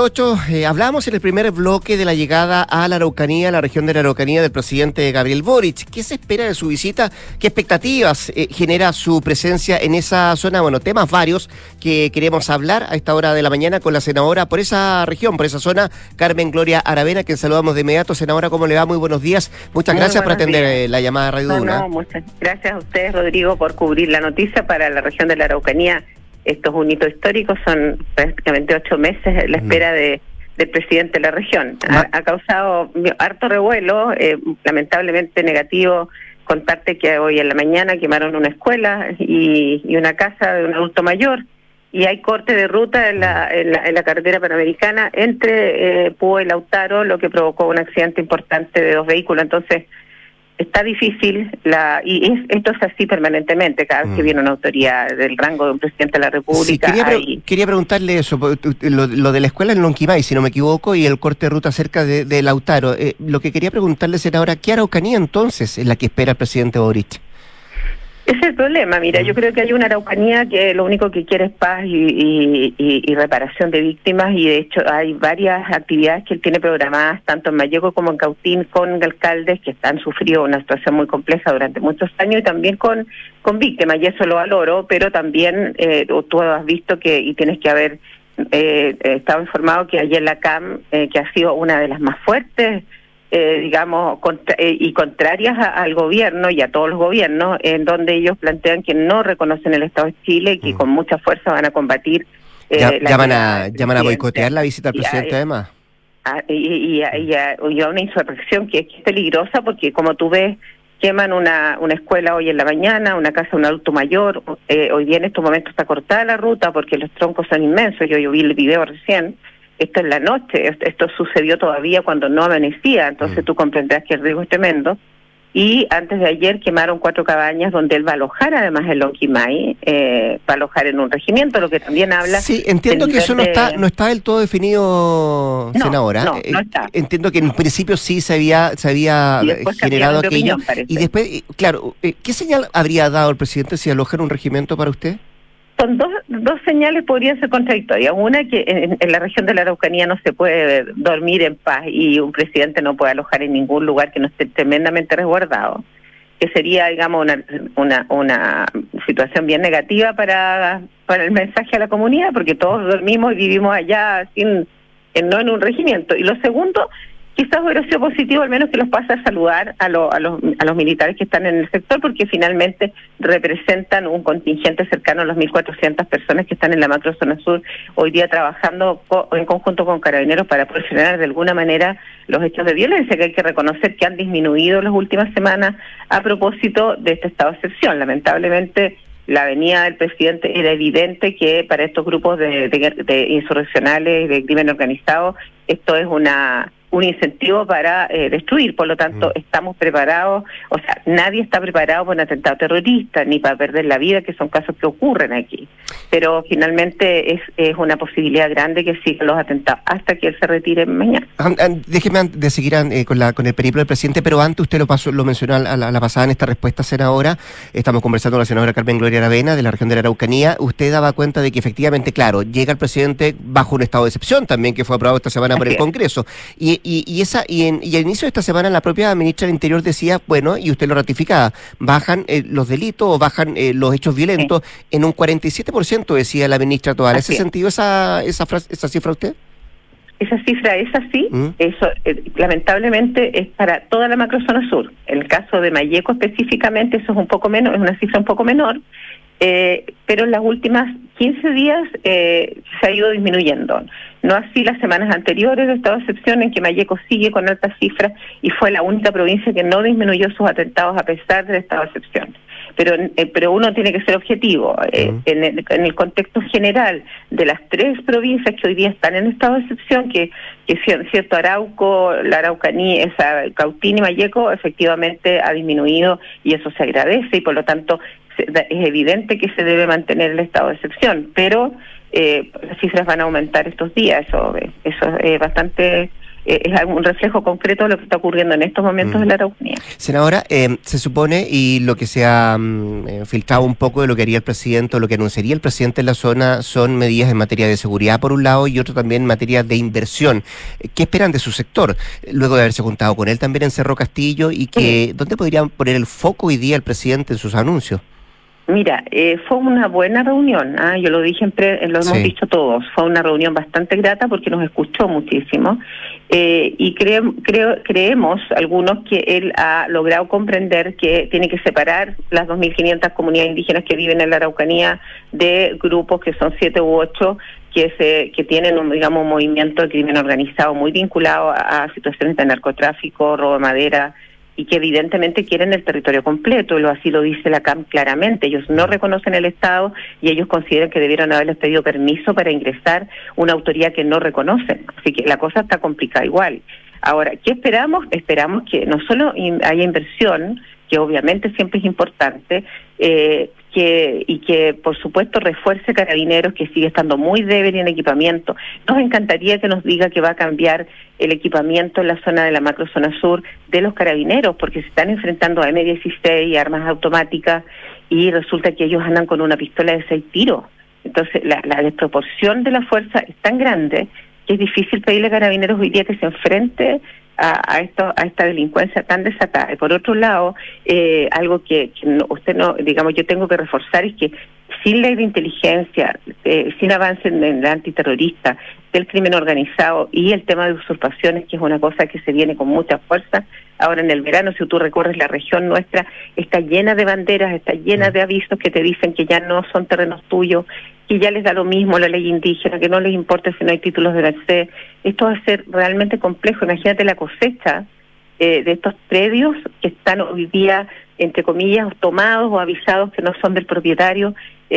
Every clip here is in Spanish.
8:08, hablamos en el primer bloque de la llegada a la Araucanía, a la región de la Araucanía del presidente Gabriel Boric. ¿Qué se espera de su visita? ¿Qué expectativas genera su presencia en esa zona? Bueno, temas varios que queremos hablar a esta hora de la mañana con la senadora por esa región, por esa zona, Carmen Gloria Aravena, quien saludamos de inmediato. Senadora, ¿cómo le va? Muy buenos días. Muchas gracias por atender la llamada de Radio Duna. Muchas gracias a ustedes, Rodrigo, por cubrir la noticia para la región de la Araucanía. Esto es un hito histórico, son prácticamente 8 meses la espera del presidente de la región. Ha causado harto revuelo, lamentablemente negativo. Contarte que hoy en la mañana quemaron una escuela y una casa de un adulto mayor, y hay corte de ruta en la carretera panamericana entre Puo y Lautaro, lo que provocó un accidente importante de 2 vehículos. Entonces está difícil, esto es así permanentemente, cada vez que viene una autoridad del rango de un presidente de la República. Sí, quería preguntarle eso, lo de la escuela en Lonquimay, si no me equivoco, y el corte de ruta cerca de Lautaro. Lo que quería preguntarle, senadora, ¿qué Araucanía entonces es la que espera el presidente Boric? Ese es el problema. Mira, yo creo que hay una Araucanía que lo único que quiere es paz y reparación de víctimas, y de hecho hay varias actividades que él tiene programadas tanto en Malleco como en Cautín con alcaldes que han sufrido una situación muy compleja durante muchos años, y también con víctimas, y eso lo valoro, pero también tú has visto que, y tienes que haber estado informado que ayer la CAM, que ha sido una de las más fuertes, digamos, y contrarias al gobierno y a todos los gobiernos, en donde ellos plantean que no reconocen el Estado de Chile y que con mucha fuerza van a combatir. Llaman a boicotear la visita al presidente, además. Y a una insurrección que es peligrosa, porque como tú ves, queman una escuela hoy en la mañana, una casa de un adulto mayor. Hoy día en estos momentos está cortada la ruta porque los troncos son inmensos. Yo vi el video recién. Esto es la noche, esto sucedió todavía cuando no amanecía, entonces tú comprenderás que el riesgo es tremendo. Y antes de ayer quemaron 4 cabañas donde él va a alojar, además en Lonquimay, va a alojar en un regimiento, lo que también habla... Sí, entiendo que eso no está del todo definido, senadora. No está. Entiendo que en principio sí se había generado aquello. Y después, claro, ¿qué señal habría dado el presidente si aloja en un regimiento para usted? Son dos señales podrían ser contradictorias. Una, que en la región de la Araucanía no se puede dormir en paz y un presidente no puede alojar en ningún lugar que no esté tremendamente resguardado, que sería, digamos, una situación bien negativa para el mensaje a la comunidad, porque todos dormimos y vivimos allá no en un regimiento. Y lo segundo, quizás hubiera sido positivo al menos que los pase a saludar a los militares que están en el sector, porque finalmente representan un contingente cercano a las 1.400 personas que están en la macrozona sur hoy día trabajando en conjunto con Carabineros para poder frenar de alguna manera los hechos de violencia, que hay que reconocer que han disminuido las últimas semanas a propósito de este estado de excepción. Lamentablemente, la venida del presidente era evidente que para estos grupos de insurreccionales, de crimen organizado, esto es un incentivo para destruir. Por lo tanto, estamos preparados, o sea, nadie está preparado para un atentado terrorista, ni para perder la vida, que son casos que ocurren aquí. Pero finalmente es una posibilidad grande que sigan los atentados hasta que él se retire mañana. Déjeme de seguir con el periplo del presidente, pero antes usted lo mencionó a la pasada en esta respuesta, senadora. Estamos conversando con la senadora Carmen Gloria Aravena de la región de la Araucanía. Usted daba cuenta de que efectivamente, claro, llega el presidente bajo un estado de excepción también, que fue aprobado esta semana por el Congreso. Y al inicio de esta semana la propia ministra del Interior decía, bueno, y usted lo ratificaba, bajan los delitos o bajan los hechos violentos en un 47%, decía la ministra Toal. ¿En ese sentido esa cifra usted? Esa cifra es así, eso lamentablemente es para toda la macrozona sur. En el caso de Malleco específicamente eso es un poco menos, es una cifra un poco menor, pero en las últimas 15 días se ha ido disminuyendo. No así las semanas anteriores de estado de excepción, en que Malleco sigue con altas cifras y fue la única provincia que no disminuyó sus atentados a pesar del estado de excepción. Pero uno tiene que ser objetivo. En el contexto general de las 3 provincias que hoy día están en estado de excepción, que cierto Arauco, la Araucanía, Cautín y Malleco, efectivamente ha disminuido, y eso se agradece, y por lo tanto es evidente que se debe mantener el estado de excepción, pero las cifras van a aumentar estos días, eso es bastante es un reflejo concreto de lo que está ocurriendo en estos momentos en la Araucanía. Senadora, se supone, y lo que se ha filtrado un poco de lo que haría el presidente o lo que anunciaría el presidente en la zona son medidas en materia de seguridad por un lado y otro también en materia de inversión. ¿Qué esperan de su sector? Luego de haberse juntado con él también en Cerro Castillo y que ¿dónde podrían poner el foco hoy día el presidente en sus anuncios? Mira, fue una buena reunión, yo lo dije, lo hemos dicho todos, fue una reunión bastante grata porque nos escuchó muchísimo y creemos algunos que él ha logrado comprender que tiene que separar las 2.500 comunidades indígenas que viven en la Araucanía de grupos que son 7 u 8 que tienen un movimiento de crimen organizado muy vinculado a situaciones de narcotráfico, robo de madera, y que evidentemente quieren el territorio completo, así lo dice la CAM claramente. Ellos no reconocen el Estado y ellos consideran que debieron haberles pedido permiso para ingresar una autoridad que no reconocen. Así que la cosa está complicada igual. Ahora, ¿qué esperamos? Esperamos que no solo haya inversión, que obviamente siempre es importante, que por supuesto refuerce Carabineros, que sigue estando muy débil en equipamiento. Nos encantaría que nos diga que va a cambiar el equipamiento en la zona de la macrozona sur de los Carabineros, porque se están enfrentando a M16 y armas automáticas y resulta que ellos andan con una pistola de 6 tiros. Entonces la desproporción de la fuerza es tan grande que es difícil pedirle a Carabineros hoy día que se enfrente a esta delincuencia tan desatada. Y por otro lado, algo que yo tengo que reforzar es que sin ley de inteligencia, sin avance en el antiterrorista, del crimen organizado y el tema de usurpaciones, que es una cosa que se viene con mucha fuerza. Ahora en el verano, si tú recorres la región nuestra, está llena de banderas, está llena de avisos que te dicen que ya no son terrenos tuyos, que ya les da lo mismo la ley indígena, que no les importa si no hay títulos de merced. Esto va a ser realmente complejo. Imagínate la cosecha de estos predios que están hoy día, entre comillas, tomados o avisados que no son del propietario.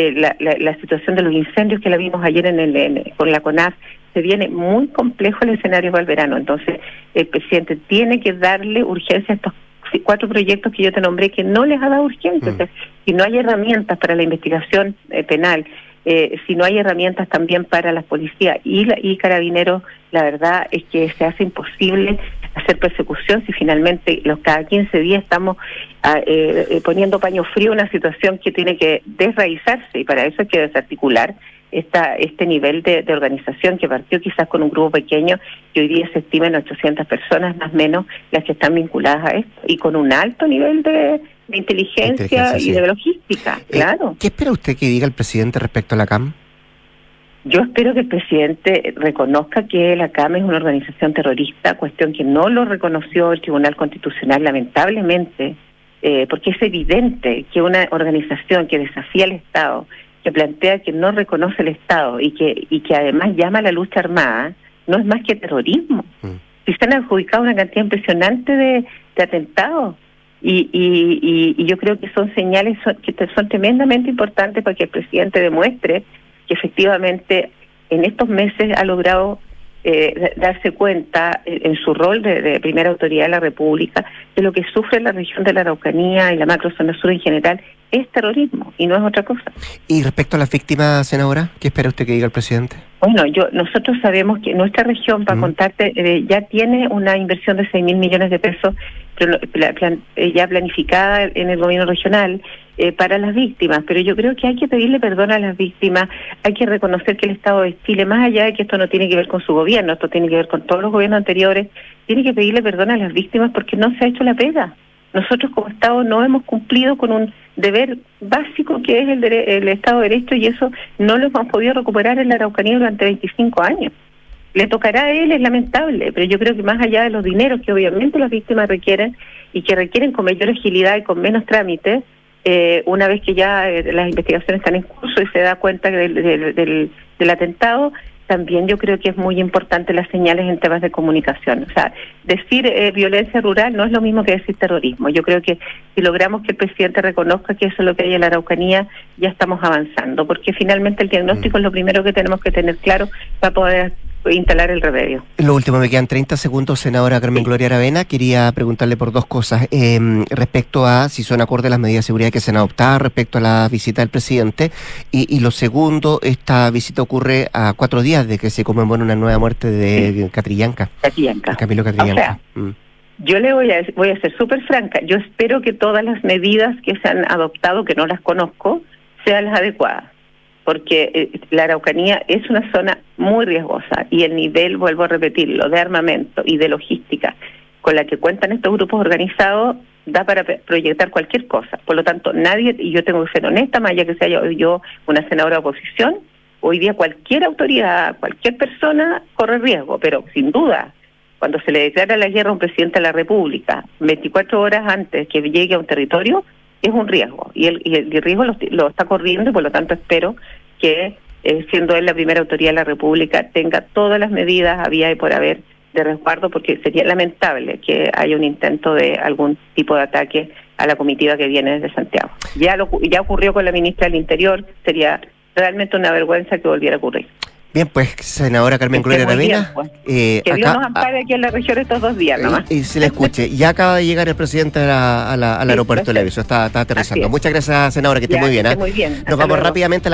La situación de los incendios que la vimos ayer con la CONAF, se viene muy complejo el escenario para el verano. Entonces el presidente tiene que darle urgencia a estos 4 proyectos que yo te nombré, que no les ha dado urgencia. O sea, si no hay herramientas para la investigación penal, si no hay herramientas también para las policías y Carabineros, la verdad es que se hace imposible hacer persecución si finalmente cada 15 días estamos poniendo paño frío a una situación que tiene que desraizarse, y para eso hay que desarticular este nivel de organización que partió quizás con un grupo pequeño, que hoy día se estima en 800 personas más o menos las que están vinculadas a esto, y con un alto nivel de inteligencia y de logística, claro. ¿Qué espera usted que diga el presidente respecto a la CAM? Yo espero que el presidente reconozca que la CAM es una organización terrorista, cuestión que no lo reconoció el Tribunal Constitucional, lamentablemente, porque es evidente que una organización que desafía al Estado, que plantea que no reconoce el Estado y que además llama a la lucha armada, no es más que terrorismo. Si se han adjudicado una cantidad impresionante de atentados, y yo creo que son señales que son tremendamente importantes para que el presidente demuestre que efectivamente en estos meses ha logrado darse cuenta en su rol de primera autoridad de la República de lo que sufre la región de la Araucanía y la macrozona sur en general es terrorismo y no es otra cosa. Y respecto a las víctimas, senadora, ¿qué espera usted que diga el presidente? Bueno, nosotros sabemos que nuestra región, para contarte, ya tiene una inversión de 6.000 millones de pesos ya planificada en el gobierno regional para las víctimas, pero yo creo que hay que pedirle perdón a las víctimas, hay que reconocer que el Estado de Chile, más allá de que esto no tiene que ver con su gobierno, esto tiene que ver con todos los gobiernos anteriores, tiene que pedirle perdón a las víctimas porque no se ha hecho la pega. Nosotros como Estado no hemos cumplido con un deber básico que es el Estado de Derecho, y eso no lo hemos podido recuperar en la Araucanía durante 25 años. Le tocará a él, es lamentable, pero yo creo que más allá de los dineros que obviamente las víctimas requieren y que requieren con mayor agilidad y con menos trámites, una vez que ya las investigaciones están en curso y se da cuenta del atentado, también yo creo que es muy importante las señales en temas de comunicación. O sea, decir violencia rural no es lo mismo que decir terrorismo. Yo creo que si logramos que el presidente reconozca que eso es lo que hay en la Araucanía, ya estamos avanzando, porque finalmente el diagnóstico es lo primero que tenemos que tener claro para poder instalar el remedio. Lo último, me quedan 30 segundos, senadora Carmen Gloria Aravena. Quería preguntarle por dos cosas. Respecto a si son acordes las medidas de seguridad que se han adoptado respecto a la visita del presidente. Y lo segundo, esta visita ocurre a 4 días de que se conmemora una nueva muerte de Catrillanca. Camilo Catrillanca. O sea, yo le voy a ser súper franca. Yo espero que todas las medidas que se han adoptado, que no las conozco, sean las adecuadas. Porque la Araucanía es una zona muy riesgosa y el nivel, vuelvo a repetirlo, de armamento y de logística con la que cuentan estos grupos organizados da para proyectar cualquier cosa. Por lo tanto, nadie, y yo tengo que ser honesta, más allá que sea yo una senadora de oposición, hoy día cualquier autoridad, cualquier persona corre riesgo, pero sin duda, cuando se le declara la guerra a un presidente de la República, 24 horas antes que llegue a un territorio, es un riesgo, y el riesgo lo está corriendo, y por lo tanto espero que, siendo él la primera autoridad de la República, tenga todas las medidas había y por haber de resguardo, porque sería lamentable que haya un intento de algún tipo de ataque a la comitiva que viene desde Santiago. Ya ocurrió con la ministra del Interior, sería realmente una vergüenza que volviera a ocurrir. Bien, pues, senadora Carmen Gloria Aravena. Pues. Que Dios nos ampare aquí en la región estos 2 días nomás. Y se le escuche. Ya acaba de llegar el presidente al aeropuerto de Leviso. Está aterrizando. Muchas gracias, senadora, que esté muy bien. Muy bien. Nos vamos rápidamente a la